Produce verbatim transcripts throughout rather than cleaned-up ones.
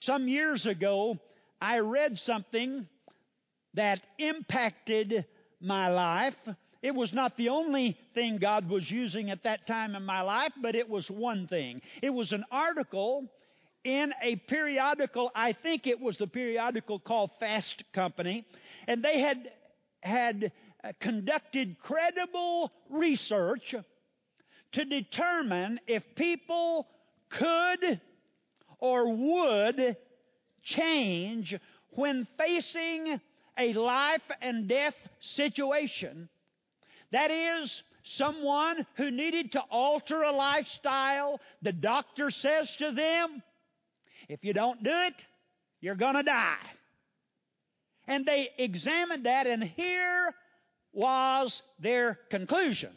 Some years ago, I read something that impacted my life. It was not the only thing God was using at that time in my life, but it was one thing. It was an article in a periodical, I think it was the periodical called Fast Company, and they had had conducted credible research to determine if people could or would change when facing a life and death situation. That is, someone who needed to alter a lifestyle. The doctor says to them, if you don't do it, you're going to die. And they examined that, and here was their conclusion.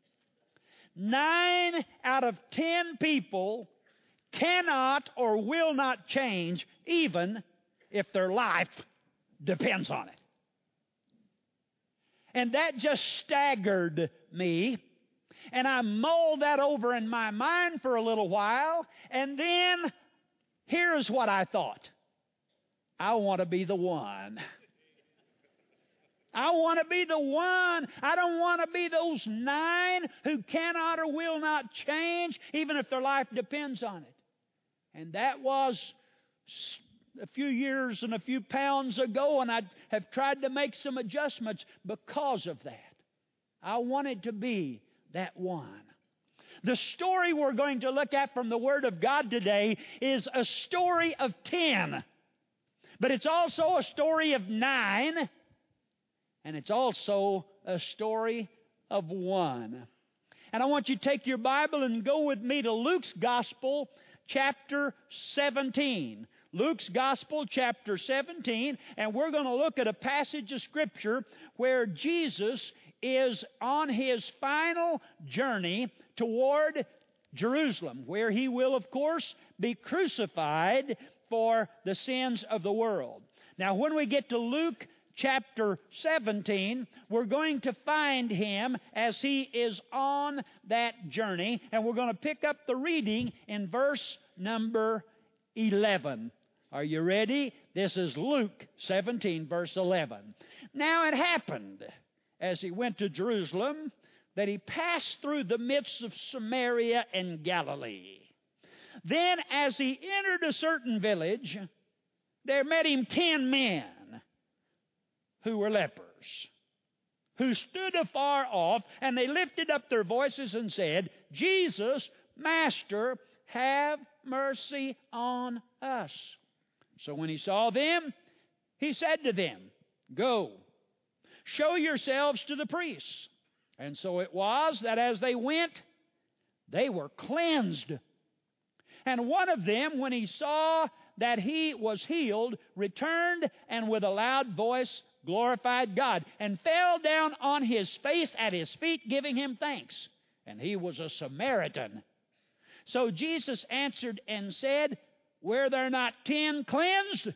Nine out of ten people cannot or will not change, even if their life depends on it. And that just staggered me. And I mulled that over in my mind for a little while. And then, here's what I thought. I want to be the one. I want to be the one. I don't want to be those nine who cannot or will not change, even if their life depends on it. And that was a few years and a few pounds ago, and I have tried to make some adjustments because of that. I wanted to be that one. The story we're going to look at from the Word of God today is a story of ten. But it's also a story of nine, and it's also a story of one. And I want you to take your Bible and go with me to Luke's Gospel, chapter seventeen. Luke's Gospel, chapter seventeen, and we're going to look at a passage of Scripture where Jesus is on His final journey toward Jerusalem, where He will, of course, be crucified for the sins of the world. Now, when we get to Luke chapter seventeen, we're going to find Him as He is on that journey, and we're going to pick up the reading in verse number eleven. Are you ready? This is Luke seventeen, verse eleven. Now it happened, as He went to Jerusalem, that He passed through the midst of Samaria and Galilee. Then, as He entered a certain village, there met Him ten men who were lepers, who stood afar off, and they lifted up their voices and said, Jesus, Master, have mercy on us. So when He saw them, He said to them, Go, show yourselves to the priests. And so it was that as they went, they were cleansed. And one of them, when he saw that he was healed, returned and with a loud voice glorified God, and fell down on his face at His feet, giving Him thanks. And he was a Samaritan. So Jesus answered and said, Were there not ten cleansed?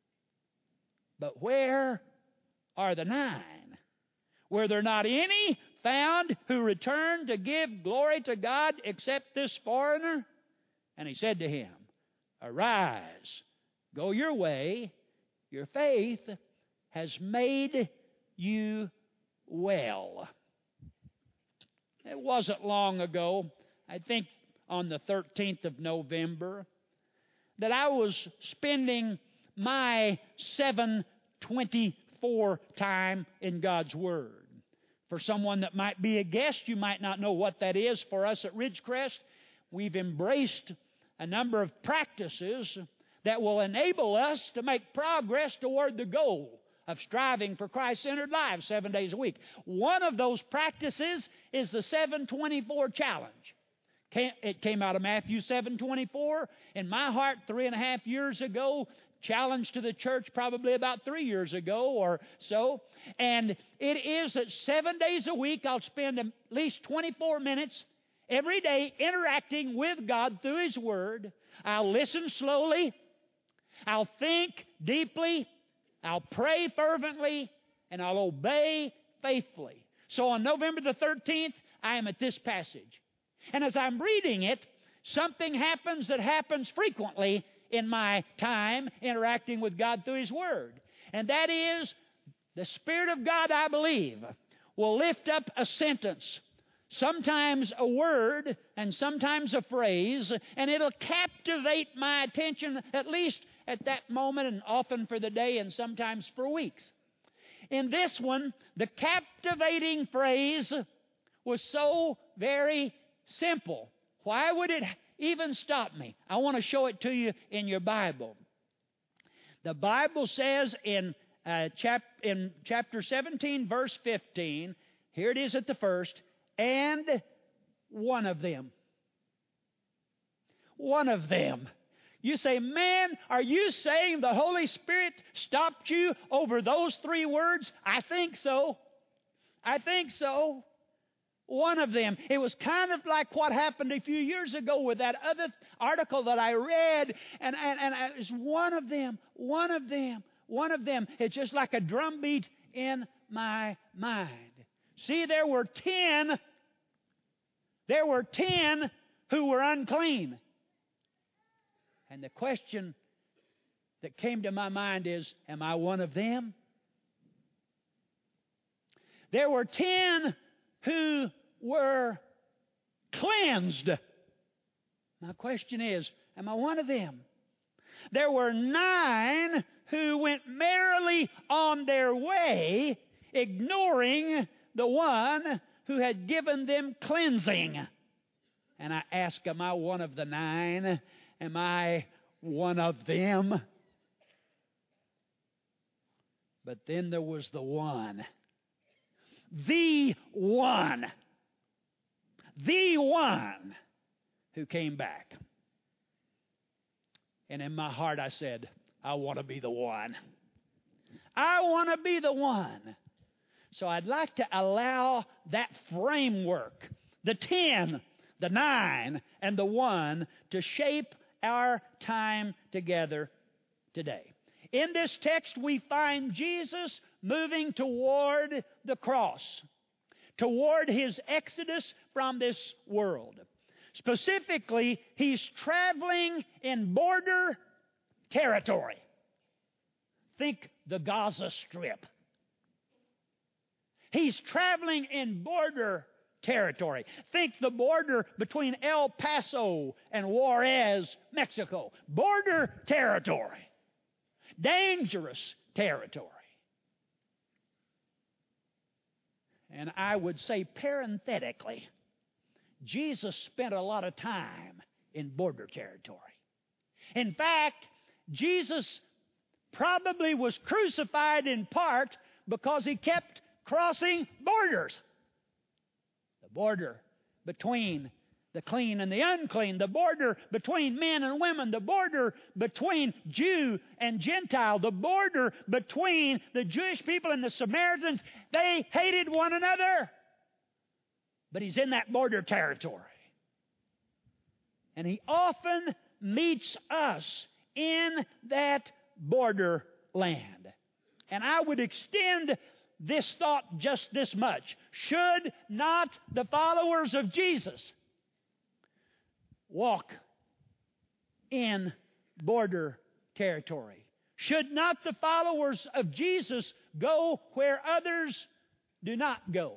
But where are the nine? Were there not any found who returned to give glory to God except this foreigner? And He said to him, Arise, go your way, your faith has made you well. It wasn't long ago, I think on the thirteenth of November, that I was spending my seven twenty-four time in God's Word. For someone that might be a guest, you might not know what that is. For us at Ridgecrest, we've embraced a number of practices that will enable us to make progress toward the goal of striving for Christ-centered lives seven days a week. One of those practices is the seven twenty-four challenge. It came out of Matthew seven twenty-four. In my heart, three and a half years ago, challenge to the church probably about three years ago or so. And it is that seven days a week I'll spend at least twenty-four minutes every day interacting with God through His Word. I'll listen slowly. I'll think deeply. I'll pray fervently. And I'll obey faithfully. So on November the thirteenth, I am at this passage. And as I'm reading it, something happens that happens frequently in my time interacting with God through His Word. And that is, the Spirit of God, I believe, will lift up a sentence, sometimes a word and sometimes a phrase, and it'll captivate my attention at least at that moment and often for the day and sometimes for weeks. In this one, the captivating phrase was so very simple. Why would it even stop me? I want to show it to you in your Bible. The Bible says in, uh, chap- in chapter seventeen, verse fifteen, here it is at the first, and one of them. One of them. You say, man, are you saying the Holy Spirit stopped you over those three words? I think so. I think so. One of them. It was kind of like what happened a few years ago with that other article that I read. And, and, and it's one of them, one of them, one of them. It's just like a drumbeat in my mind. See, there were ten. There were ten who were unclean. And the question that came to my mind is, am I one of them? There were ten who were cleansed. My question is, am I one of them? There were nine who went merrily on their way, ignoring the one who had given them cleansing. And I ask, am I one of the nine? Am I one of them? But then there was the one. The one. The one who came back. And in my heart I said, I want to be the one. I want to be the one. So I'd like to allow that framework, the ten, the nine, and the one, to shape our time together today. In this text, we find Jesus moving toward the cross, toward His exodus from this world. Specifically, He's traveling in border territory. Think the Gaza Strip. He's traveling in border territory. Think the border between El Paso and Juarez, Mexico. Border territory. Dangerous territory. And I would say parenthetically, Jesus spent a lot of time in border territory. In fact, Jesus probably was crucified in part because He kept crossing borders. The border between the clean and the unclean, the border between men and women, the border between Jew and Gentile, the border between the Jewish people and the Samaritans. They hated one another. But He's in that border territory. And He often meets us in that border land. And I would extend this thought just this much. Should not the followers of Jesus walk in border territory? Should not the followers of Jesus go where others do not go?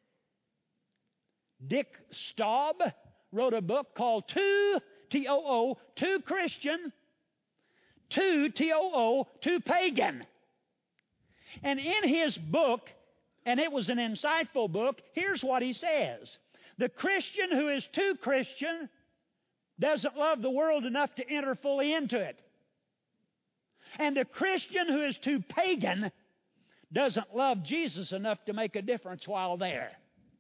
Dick Staub wrote a book called Too, T O O, Too Christian, Too, T O O, Too Pagan. And in his book, and it was an insightful book, here's what he says. The Christian who is too Christian doesn't love the world enough to enter fully into it. And the Christian who is too pagan doesn't love Jesus enough to make a difference while there.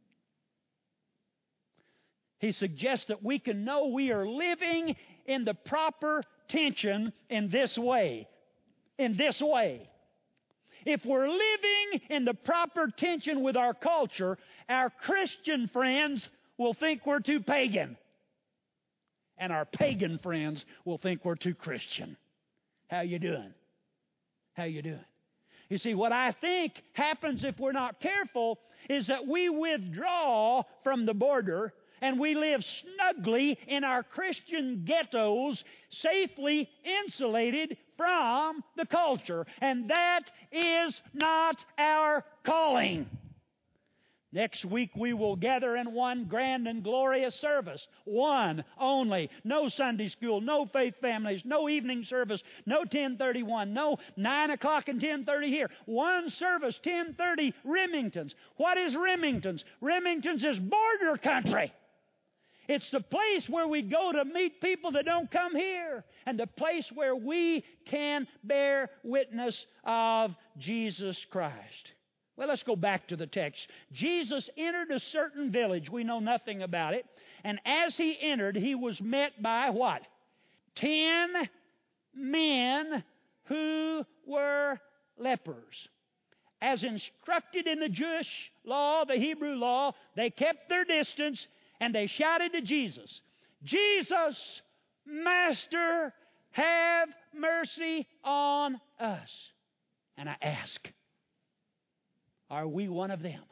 He suggests that we can know we are living in the proper tension in this way. In this way. If we're living in the proper tension with our culture, our Christian friends will think we're too pagan. And our pagan friends will think we're too Christian. How you doing? How you doing? You see, what I think happens if we're not careful is that we withdraw from the border and we live snugly in our Christian ghettos, safely insulated from the culture. And that is not our calling. Next week we will gather in one grand and glorious service. One only. No Sunday school, no faith families, no evening service, no ten thirty-one, no nine o'clock and ten thirty here. One service, ten thirty, Remington's. What is Remington's? Remington's is border country. It's the place where we go to meet people that don't come here, and the place where we can bear witness of Jesus Christ. Well, let's go back to the text. Jesus entered a certain village. We know nothing about it. And as He entered, He was met by what? Ten men who were lepers. As instructed in the Jewish law, the Hebrew law, they kept their distance and they shouted to Jesus, "Jesus, Master, have mercy on us." And I ask, are we one of them?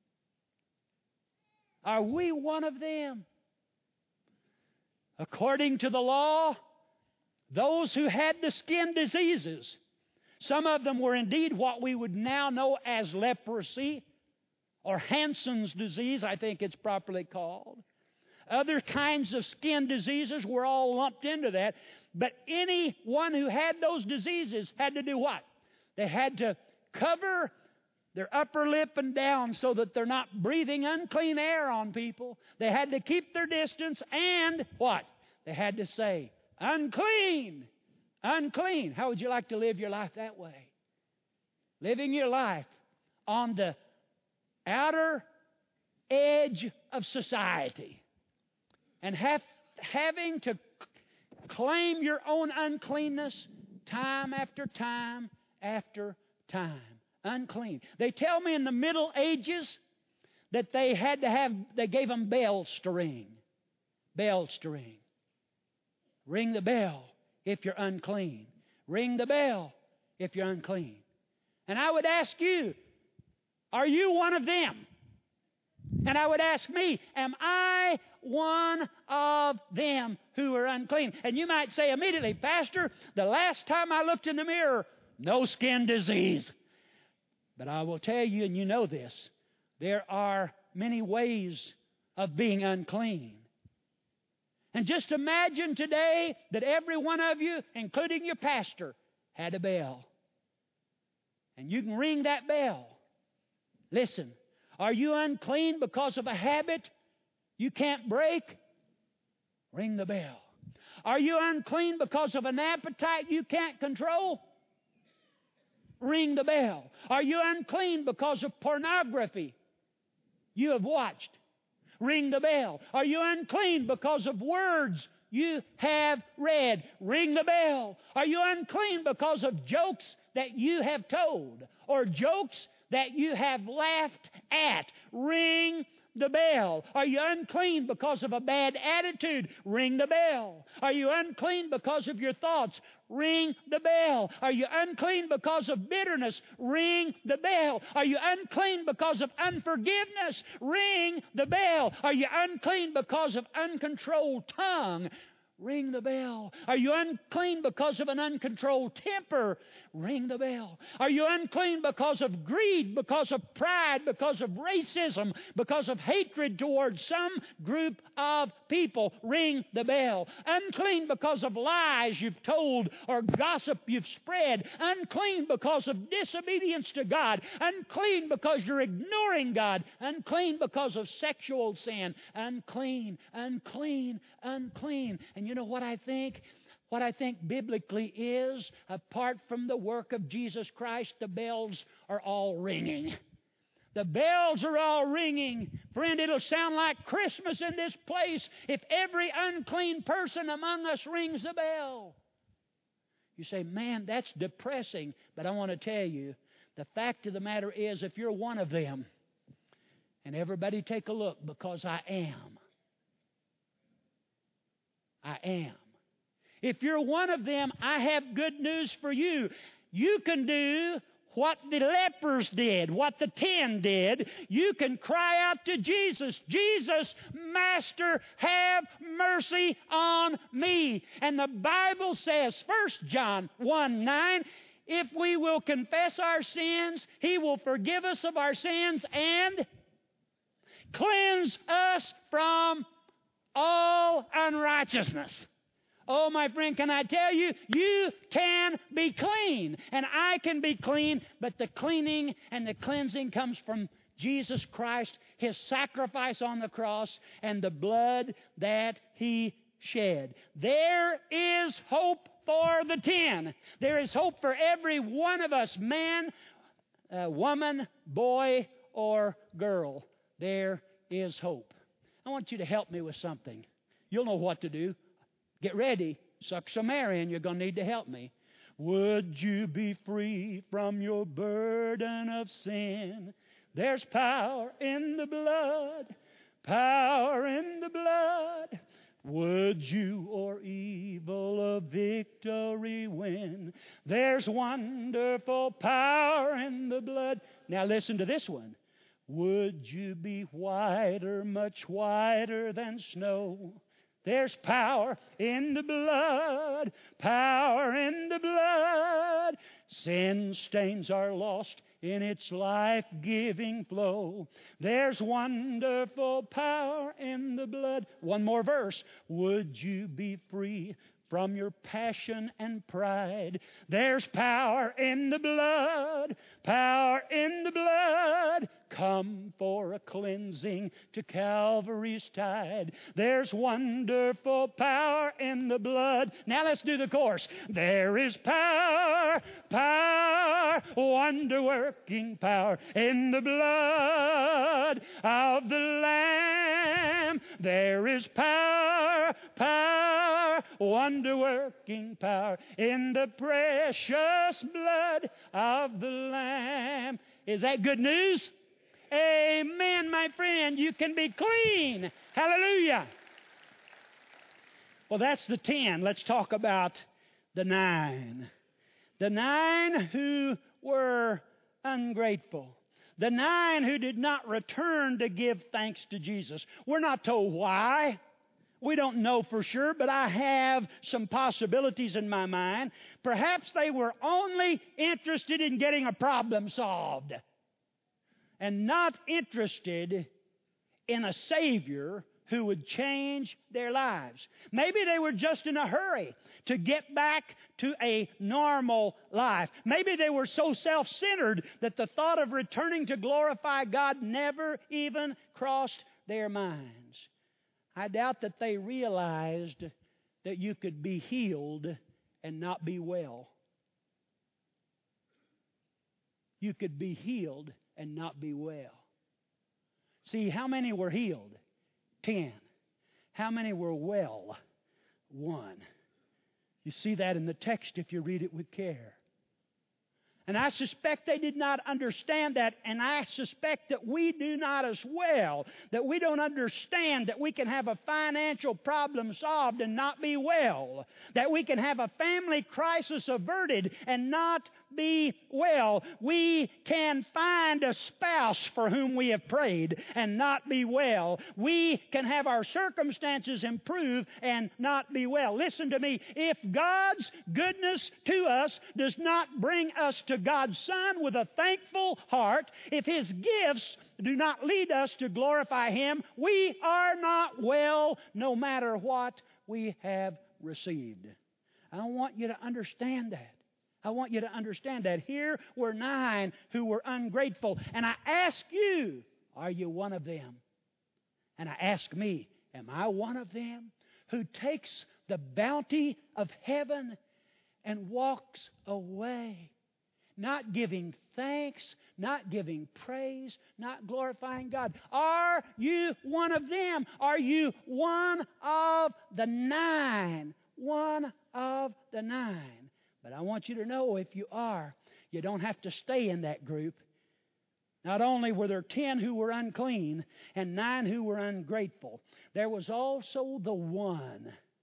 Are we one of them? According to the law, those who had the skin diseases, some of them were indeed what we would now know as leprosy, or Hansen's disease, I think it's properly called. Other kinds of skin diseases were all lumped into that. But anyone who had those diseases had to do what? They had to cover their upper lip and down so that they're not breathing unclean air on people. They had to keep their distance, and what? They had to say, "Unclean, unclean." How would you like to live your life that way? Living your life on the outer edge of society and have, having to claim your own uncleanness time after time after time. Unclean. They tell me in the Middle Ages that they had to have, they gave them bells to ring. Bells to ring. Ring the bell if you're unclean. Ring the bell if you're unclean. And I would ask you, are you one of them? And I would ask me, am I one of them who are unclean? And you might say immediately, "Pastor, the last time I looked in the mirror, no skin disease." But I will tell you, and you know this, there are many ways of being unclean. And just imagine today that every one of you, including your pastor, had a bell. And you can ring that bell. Listen, are you unclean because of a habit you can't break? Ring the bell. Are you unclean because of an appetite you can't control? Ring the bell. Are you unclean because of pornography you have watched? Ring the bell. Are you unclean because of words you have read? Ring the bell. Are you unclean because of jokes that you have told or jokes that you have laughed at? Ring the bell. Are you unclean because of a bad attitude? Ring the bell. Are you unclean because of your thoughts? Ring the bell. Are you unclean because of bitterness? Ring the bell. Are you unclean because of unforgiveness? Ring the bell. Are you unclean because of uncontrolled tongue? Ring the bell. Are you unclean because of an uncontrolled temper? Ring the bell. Are you unclean because of greed, because of pride, because of racism, because of hatred towards some group of people? Ring the bell. Unclean because of lies you've told or gossip you've spread. Unclean because of disobedience to God. Unclean because you're ignoring God. Unclean because of sexual sin. Unclean, unclean, unclean. And you know what I think? What I think biblically is, apart from the work of Jesus Christ, the bells are all ringing. The bells are all ringing. Friend, it'll sound like Christmas in this place if every unclean person among us rings the bell. You say, "Man, that's depressing." But I want to tell you, the fact of the matter is, if you're one of them, and everybody take a look, because I am. I am. If you're one of them, I have good news for you. You can do what the lepers did, what the ten did, you can cry out to Jesus, Jesus, Master, have mercy on me. And the Bible says, First John one nine, if we will confess our sins, He will forgive us of our sins and cleanse us from all unrighteousness. Oh, my friend, can I tell you, you can be clean, and I can be clean, but the cleaning and the cleansing comes from Jesus Christ, His sacrifice on the cross, and the blood that He shed. There is hope for the ten. There is hope for every one of us, man, uh, woman, boy, or girl. There is hope. I want you to help me with something. You'll know what to do. Get ready. Suck some air in. You're going to need to help me. Would you be free from your burden of sin? There's power in the blood. Power in the blood. Would you or evil a victory win? There's wonderful power in the blood. Now listen to this one. Would you be whiter, much whiter than snow? There's power in the blood, power in the blood. Sin stains are lost in its life-giving flow. There's wonderful power in the blood. One more verse. Would you be free from your passion and pride? There's power in the blood, power in the blood. Come for a cleansing to Calvary's tide. There's wonderful power in the blood. Now let's do the chorus. There is power, power, wonder-working power in the blood of the Lamb. There is power, power, wonder-working power in the precious blood of the Lamb. Is that good news? Amen, my friend. You can be clean. Hallelujah. Well, that's the ten. Let's talk about the nine. The nine who were ungrateful. The nine who did not return to give thanks to Jesus. We're not told why. We don't know for sure, but I have some possibilities in my mind. Perhaps they were only interested in getting a problem solved and not interested in a Savior who would change their lives. Maybe they were just in a hurry to get back to a normal life. Maybe they were so self-centered that the thought of returning to glorify God never even crossed their minds. I doubt that they realized that you could be healed and not be well. You could be healed and not be well. See, how many were healed? Ten. How many were well? One. You see that in the text if you read it with care. And I suspect they did not understand that, and I suspect that we do not as well, that we don't understand that we can have a financial problem solved and not be well, that we can have a family crisis averted and not be well. We can find a spouse for whom we have prayed and not be well. We can have our circumstances improve and not be well. Listen to me. If God's goodness to us does not bring us to God's Son with a thankful heart, if His gifts do not lead us to glorify Him, we are not well no matter what we have received. I want you to understand that. I want you to understand that. Here were nine who were ungrateful. And I ask you, are you one of them? And I ask me, am I one of them who takes the bounty of heaven and walks away, not giving thanks, not giving praise, not glorifying God? Are you one of them? Are you one of the nine? One of the nine. But I want you to know, if you are, you don't have to stay in that group. Not only were there ten who were unclean and nine who were ungrateful, there was also the one,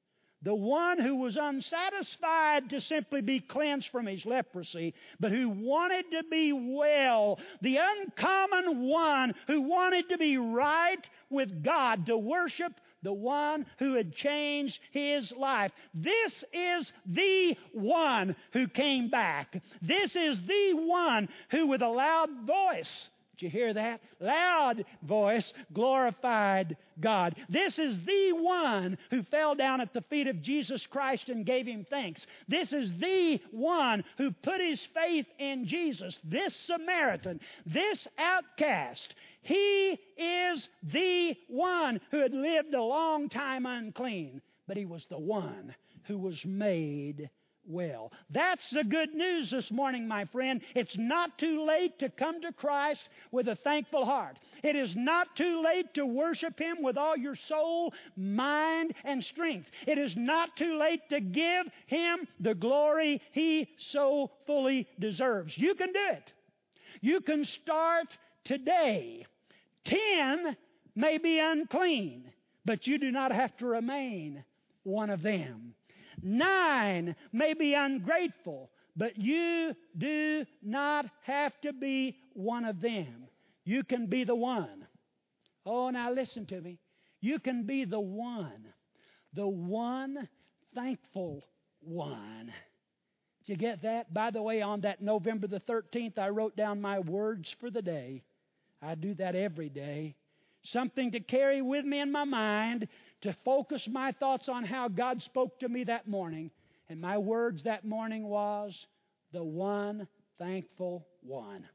The one who was unsatisfied to simply be cleansed from his leprosy, but who wanted to be well. The uncommon one who wanted to be right with God, to worship the one who had changed his life. This is the one who came back. This is the one who, with a loud voice, did you hear that? Loud voice glorified God. This is the one who fell down at the feet of Jesus Christ and gave him thanks. This is the one who put his faith in Jesus. This Samaritan, this outcast, he is the one who had lived a long time unclean, but he was the one who was made well. That's the good news this morning, my friend. It's not too late to come to Christ with a thankful heart. It is not too late to worship Him with all your soul, mind, and strength. It is not too late to give Him the glory He so fully deserves. You can do it. You can start today. Ten may be unclean, but you do not have to remain one of them. Nine may be ungrateful, but you do not have to be one of them. You can be the one. Oh, now listen to me. You can be the one. The one thankful one. Did you get that? By the way, on that November the thirteenth, I wrote down my words for the day. I do that every day. Something to carry with me in my mind, to focus my thoughts on how God spoke to me that morning. And my words that morning was, the one thankful one.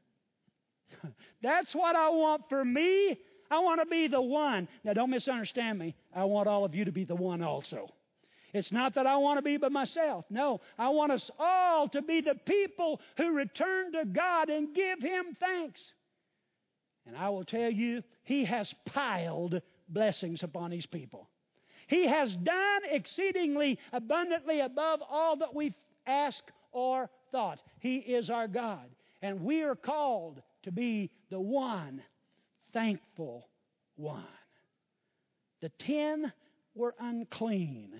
That's what I want for me. I want to be the one. Now, don't misunderstand me. I want all of you to be the one also. It's not that I want to be by myself. No, I want us all to be the people who return to God and give Him thanks. And I will tell you, He has piled blessings upon His people. He has done exceedingly abundantly above all that we've asked or thought. He is our God. And we are called to be the one thankful one. The ten were unclean.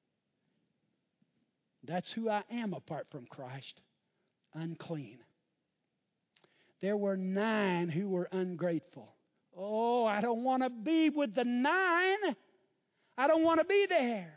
That's who I am apart from Christ. Unclean. There were nine who were ungrateful. Oh, I don't want to be with the nine. I don't want to be there.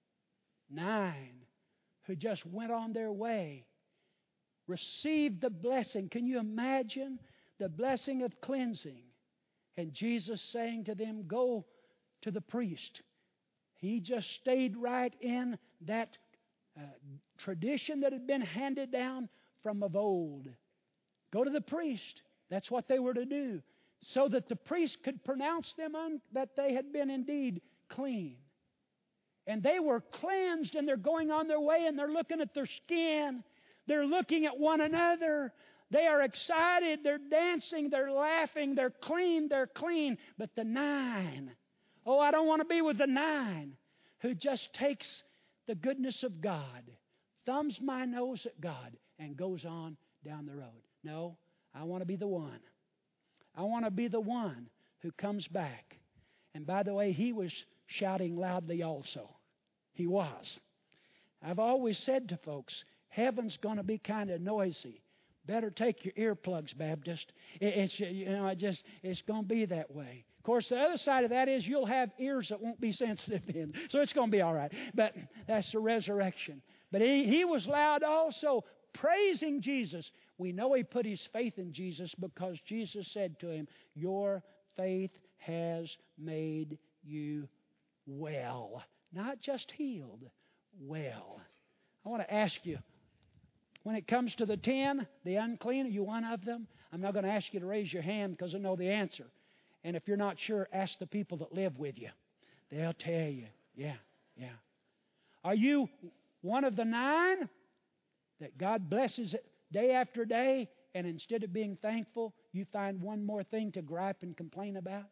Nine who just went on their way, received the blessing. Can you imagine the blessing of cleansing? And Jesus saying to them, go to the priest. He just stayed right in that uh, tradition that had been handed down from of old. Go to the priest. That's what they were to do, so that the priest could pronounce them un- that they had been indeed clean. And they were cleansed, and they're going on their way, and they're looking at their skin. They're looking at one another. They are excited. They're dancing. They're laughing. They're clean. They're clean. But the nine, oh, I don't want to be with the nine who just takes the goodness of God, thumbs my nose at God, and goes on down the road. No, I want to be the one. I want to be the one who comes back. And by the way, he was shouting loudly also. He was. I've always said to folks, heaven's going to be kind of noisy. Better take your earplugs, Baptist. It, it's you know, it just it's going to be that way. Of course, the other side of that is you'll have ears that won't be sensitive in, so it's going to be all right. But that's the resurrection. But he, he was loud also, praising Jesus. We know he put his faith in Jesus because Jesus said to him, your faith has made you well. Not just healed, well. I want to ask you, when it comes to the ten, the unclean, are you one of them? I'm not going to ask you to raise your hand because I know the answer. And if you're not sure, ask the people that live with you. They'll tell you. Yeah, yeah. Are you one of the nine that God blesses day after day, and instead of being thankful, you find one more thing to gripe and complain about?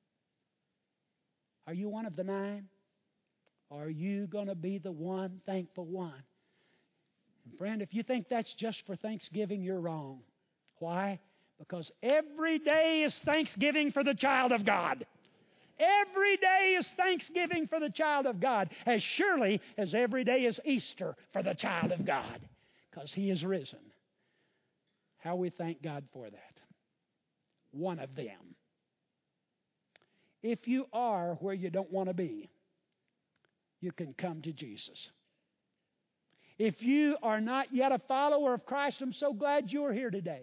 Are you one of the nine? Or are you going to be the one thankful one? And friend, if you think that's just for Thanksgiving, you're wrong. Why? Because every day is Thanksgiving for the child of God. Every day is Thanksgiving for the child of God, as surely as every day is Easter for the child of God, because He is risen. How we thank God for that. One of them. If you are where you don't want to be, you can come to Jesus. If you are not yet a follower of Christ, I'm so glad you're here today.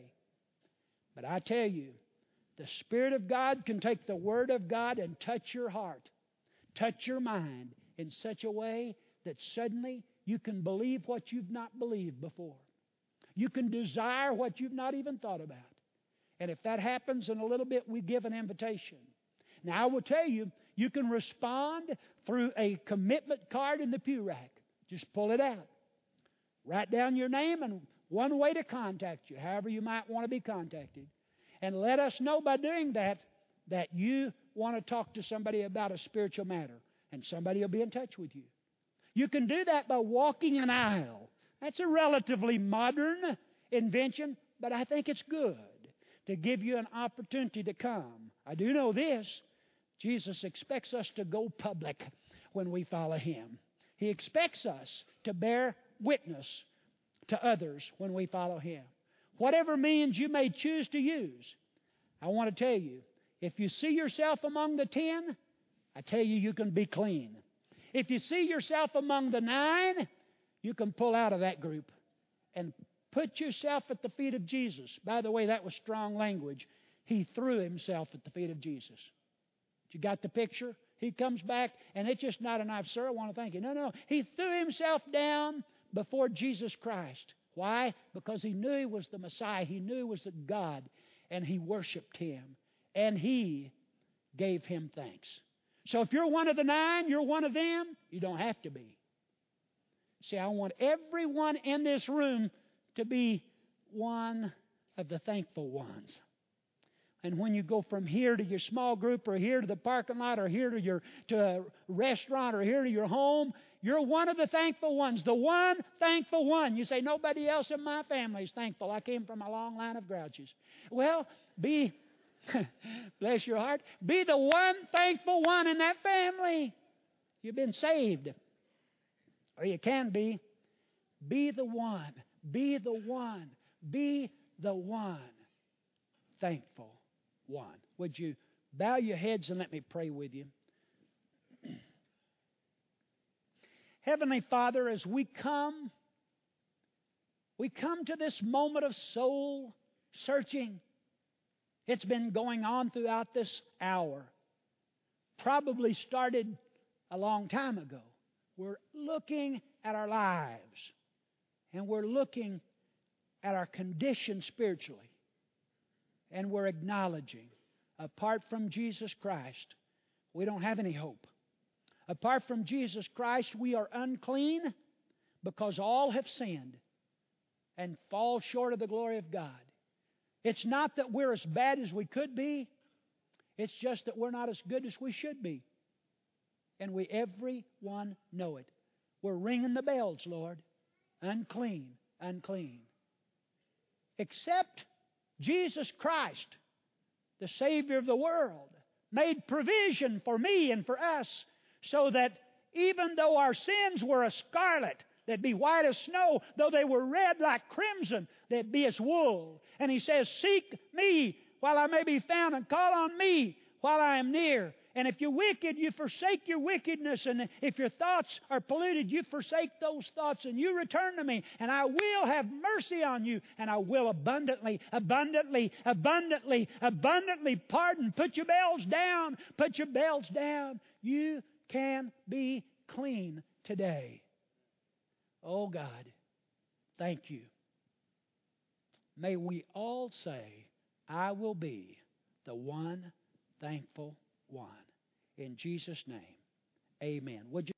But I tell you, the Spirit of God can take the Word of God and touch your heart, touch your mind in such a way that suddenly you can believe what you've not believed before. You can desire what you've not even thought about. And if that happens in a little bit, we give an invitation. Now, I will tell you, you can respond through a commitment card in the pew rack. Just pull it out. Write down your name and one way to contact you, however you might want to be contacted. And let us know by doing that that you want to talk to somebody about a spiritual matter. And somebody will be in touch with you. You can do that by walking an aisle. That's a relatively modern invention, but I think it's good to give you an opportunity to come. I do know this. Jesus expects us to go public when we follow Him. He expects us to bear witness to others when we follow Him. Whatever means you may choose to use, I want to tell you, if you see yourself among the ten, I tell you, you can be clean. If you see yourself among the nine, you can pull out of that group and put yourself at the feet of Jesus. By the way, that was strong language. He threw Himself at the feet of Jesus. You got the picture? He comes back, and it's just not a knife, sir, I want to thank you. No, no. He threw Himself down before Jesus Christ. Why? Because He knew He was the Messiah. He knew He was the God, and He worshiped Him. And He gave Him thanks. So if you're one of the nine, you're one of them, you don't have to be. See, I want everyone in this room to be one of the thankful ones. And when you go from here to your small group, or here to the parking lot, or here to your to a restaurant, or here to your home, you're one of the thankful ones. The one thankful one. You say, nobody else in my family is thankful. I came from a long line of grouches. Well, be, bless your heart, be the one thankful one in that family. You've been saved. Or you can be. Be the one. Be the one. Be the one. Thankful one. Would you bow your heads and let me pray with you? Heavenly Father, as we come, we come to this moment of soul searching. It's been going on throughout this hour. Probably started a long time ago. We're looking at our lives, and we're looking at our condition spiritually. And we're acknowledging, apart from Jesus Christ, we don't have any hope. Apart from Jesus Christ, we are unclean because all have sinned and fall short of the glory of God. It's not that we're as bad as we could be. It's just that we're not as good as we should be. And we, everyone, know it. We're ringing the bells, Lord. Unclean, unclean. Except Jesus Christ, the Savior of the world, made provision for me and for us so that even though our sins were as scarlet, they'd be white as snow, though they were red like crimson, they'd be as wool. And He says, seek me while I may be found, and call on me while I am near. And if you're wicked, you forsake your wickedness. And if your thoughts are polluted, you forsake those thoughts and you return to me. And I will have mercy on you. And I will abundantly, abundantly, abundantly, abundantly pardon. Put your bells down. Put your bells down. You can be clean today. Oh God, thank you. May we all say, I will be the one thankful one. In Jesus' name, amen. Would you